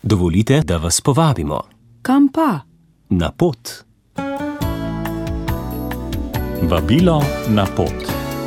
Dovolite, da vas povabimo. Kam pa? Na pot. Vabilo na pot.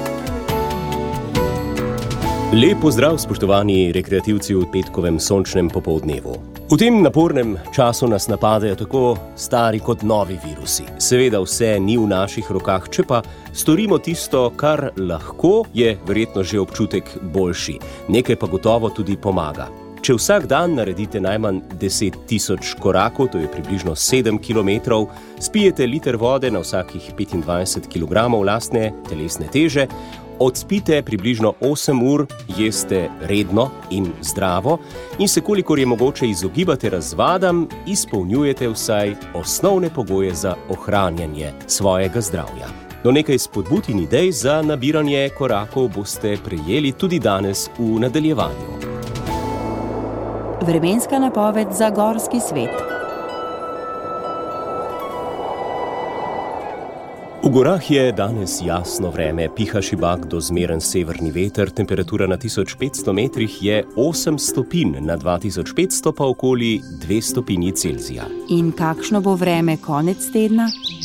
Lep pozdrav, spoštovani rekreativci v petkovem sončnem popoldnevu. V tem napornem času nas napadajo tako stari kot novi virusi. Seveda vse ni v naših rokah, če pa storimo tisto, kar lahko, je verjetno že občutek boljši. Nekaj pa gotovo tudi pomaga. Če vsak dan naredite najmanj 10.000 korakov, to je približno 7 km, spijete liter vode na vsakih 25 kg lastne telesne teže, odspite približno 8 ur, jeste redno in zdravo in se kolikor je mogoče izogibate razvadam, izpolnjujete vsaj osnovne pogoje za ohranjanje svojega zdravja. No, nekaj spodbud in idej za nabiranje korakov boste prejeli tudi danes v nadaljevanju. Vremenska napoved za gorski svet. V gorah je danes jasno vreme, piha šibak do zmeren severni veter, temperatura na 1500 metrih je 8 stopinj, na 2500 pa okoli 2 stopinji Celzija. In kakšno bo vreme konec tedna?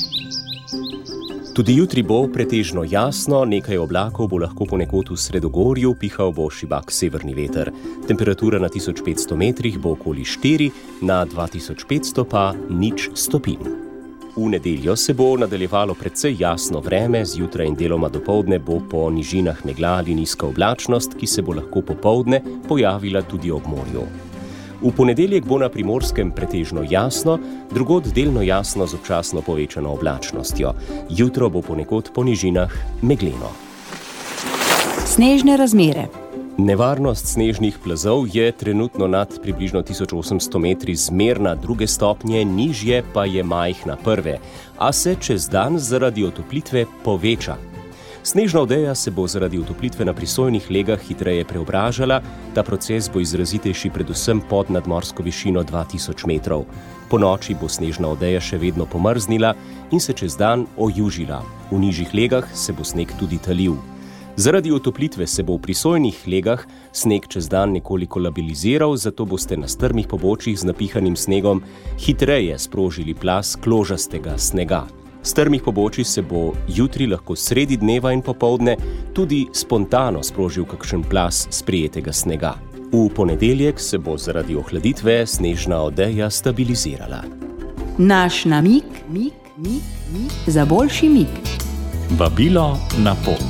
Tudi jutri bo pretežno jasno, nekaj oblakov bo lahko ponekod v sredogorju, pihal bo šibak severni veter. Temperatura na 1500 metrih bo okoli 4, na 2500 pa 0 stopinj. V nedeljo se bo nadaljevalo precej jasno vreme, zjutraj in deloma dopoldne bo po nižinah megla ali nizka oblačnost, ki se bo lahko popoldne pojavila tudi ob morju. V ponedeljek bo na Primorskem pretežno jasno, drugod delno jasno z občasno povečano oblačnostjo. Jutro bo ponekod po nižinah megleno. Snežne razmere. Nevarnost snežnih plazov je trenutno nad približno 1800 metri zmerna 2 stopnje, nižje pa je majhna 1, a se čez dan zaradi otoplitve poveča. Snežna odeja se bo zaradi otoplitve na prisojnih legah hitreje preobražala, ta proces bo izrazitejši predvsem pod nadmorsko višino 2000 metrov. Po noči bo snežna odeja še vedno pomrznila in se čez dan ojužila. V nižjih legah se bo sneg tudi talil. Zaradi otoplitve se bo v prisojnih legah sneg čez dan nekoliko labiliziral, zato boste na strmih pobočjih z napihanim snegom hitreje sprožili plaz kložastega snega. Strmih pobočij se bo jutri lahko sredi dneva in popoldne tudi spontano sprožil kakšen plaz sprijetega snega. V ponedeljek se bo zaradi ohladitve snežna odeja stabilizirala. Naš namig za boljši mig. Vabilo na pot.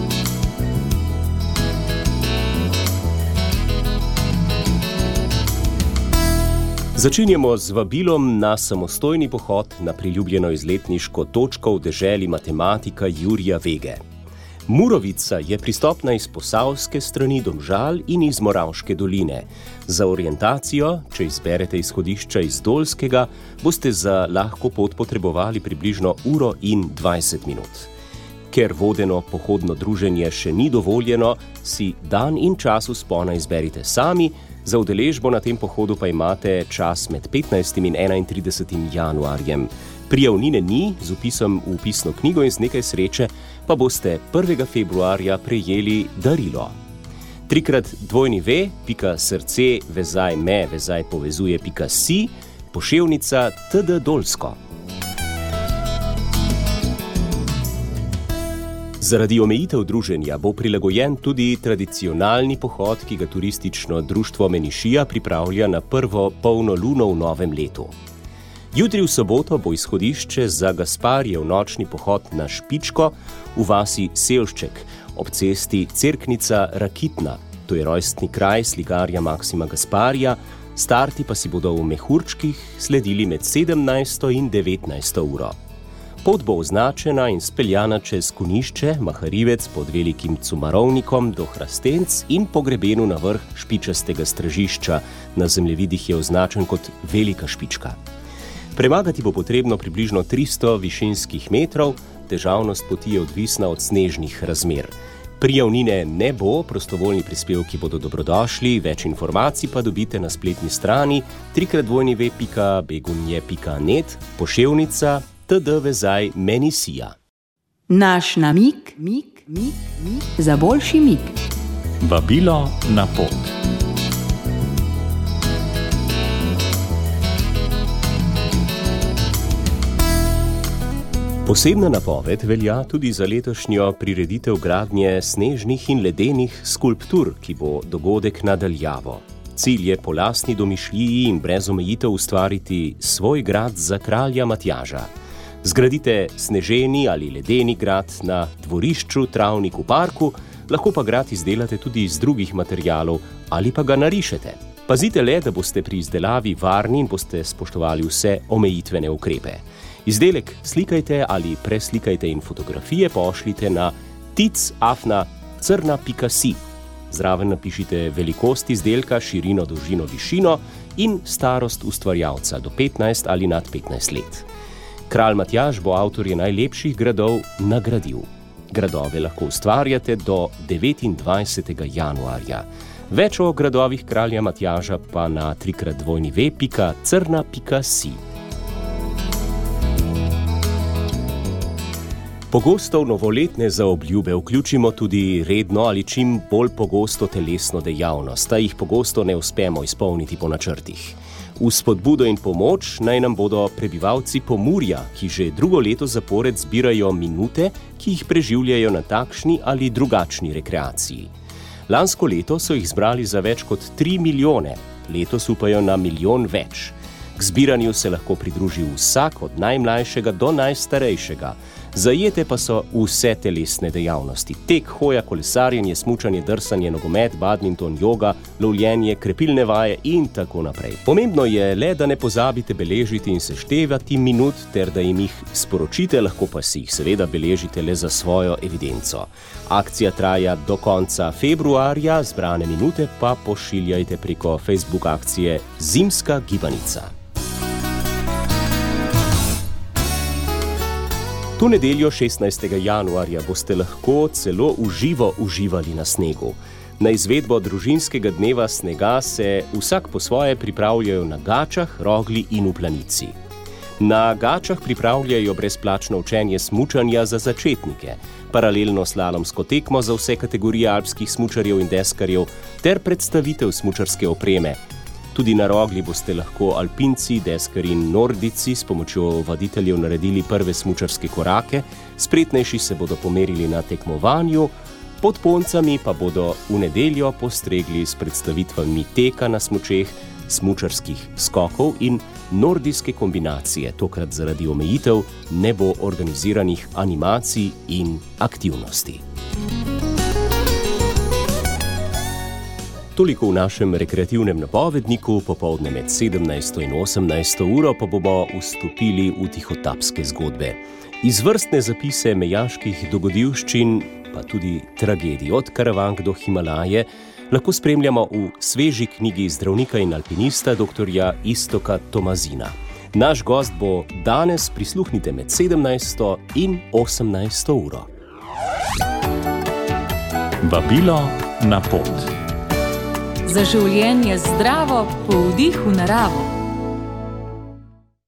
Začenjamo z vabilom na samostojni pohod na priljubljeno izletniško točko v deželi matematika Jurija Vege. Murovica je pristopna iz posavske strani Domžal in iz Moravške doline. Za orientacijo, če izberete izhodišča iz Dolskega, boste za lahko pot potrebovali približno 1:20 minut. Ker vodeno pohodno druženje še ni dovoljeno, si dan in čas vzpona izberite sami, za udeležbo na tem pohodu pa imate čas med 15. in 31. januarjem. Prijavnine ni, z vpisom v vpisno knjigo in z nekaj sreče pa boste 1. februarja prejeli darilo. 3x2v.srce-me-povezuje.si, poševnica TD Dolsko. Zaradi omejitev druženja bo prilagojen tudi tradicionalni pohod, ki ga turistično društvo Menišija pripravlja na prvo polno luno v novem letu. Jutri v soboto bo izhodišče za Gasparjev nočni pohod na Špičko v vasi Selšček ob cesti Cerknica-Rakitna. To je rojstni kraj slikarja Maksima Gasparija, starti pa si bodo v mehurčkih sledili med 17. in 19. uro. Pot bo označena in speljana čez Kunišče, Maharivec pod Velikim Cumarovnikom do Hrastenc in po grebenu na vrh špičastega stražišča. Na zemljevidih je označen kot Velika Špička. Premagati bo potrebno približno 300 višinskih metrov, težavnost poti je odvisna od snežnih razmer. Prijavnine ne bo, prostovoljni prispevki bodo dobrodošli, več informacij pa dobite na spletni strani www.begunje.net, poševnica TD vezaj Menisija. Naš namig za boljši mig. Vabilo na pot. Posebna napoved velja tudi za letošnjo prireditev gradnje snežnih in ledenih skulptur, ki bo dogodek nadaljavo. Cilj je po lastni domišljiji in brez omejitev ustvariti svoj grad za kralja Matjaža. Zgradite sneženi ali ledeni grad na dvorišču, travnik v parku, lahko pa grad izdelate tudi iz drugih materialov ali pa ga narišete. Pazite le, da boste pri izdelavi varni in boste spoštovali vse omejitvene ukrepe. Izdelek slikajte ali preslikajte in fotografije pošljite na tic@crna.si. Zraven napišite velikost izdelka, širino, dolžino, višino in starost ustvarjalca do 15 ali nad 15 let. Kralj Matjaž bo avtorje najlepših gradov nagradil. Gradove lahko ustvarjate do 29. januarja. Več o gradovih kralja Matjaža pa na www.crna.si. Pogosto v novoletne zaobljube vključimo tudi redno ali čim bolj pogosto telesno dejavnost, a jih pogosto ne uspemo izpolniti po načrtih. V spodbudo in pomoč naj nam bodo prebivalci Pomurja, ki že drugo leto zapored zbirajo minute, ki jih preživljajo na takšni ali drugačni rekreaciji. Lansko leto so jih zbrali za več kot 3 milijone, letos upajo na milijon več. K zbiranju se lahko pridruži vsak od najmlajšega do najstarejšega. Zajete pa so vse telesne dejavnosti. Tek, hoja, kolesarjenje, smučanje, drsanje, nogomet, badminton, joga, lovljenje, krepilne vaje in tako naprej. Pomembno je le, da ne pozabite beležiti in seštevati minut, ter da jim jih sporočite, lahko pa si jih seveda beležite le za svojo evidenco. Akcija traja do konca februarja, zbrane minute pa pošiljajte preko Facebook akcije Zimska gibanica. To nedeljo 16. januarja boste lahko celo v živo uživali na snegu. Na izvedbo družinskega dneva snega se vsak po svoje pripravljajo na Gačah, Rogli in v Planici. Na Gačah pripravljajo brezplačno učenje smučanja za začetnike, paralelno slalomsko tekmo za vse kategorije alpskih smučarjev in deskarjev ter predstavitev smučarske opreme. Tudi na Rogli boste lahko alpinci, deskarji in nordijci s pomočjo vaditeljev naredili prve smučarske korake, spretnejši se bodo pomerili na tekmovanju, pod poncami pa bodo v nedeljo postregli s predstavitvami teka na smučeh, smučarskih skokov in nordijske kombinacije. Tokrat zaradi omejitev ne bo organiziranih animacij in aktivnosti. Toliko v našem rekreativnem napovedniku, popoldne med 17. in 18. uro pa bomo vstopili v tihotapske zgodbe. Izvrstne zapise mejaških dogodivščin, pa tudi tragedij od Karavank do Himalaje, lahko spremljamo v sveži knjigi zdravnika in alpinista dr. Iztoka Tomazina. Naš gost bo danes, prisluhnite med 17. in 18. uro. Vabilo na pot. Za življenje zdravo, po vdihu naravo.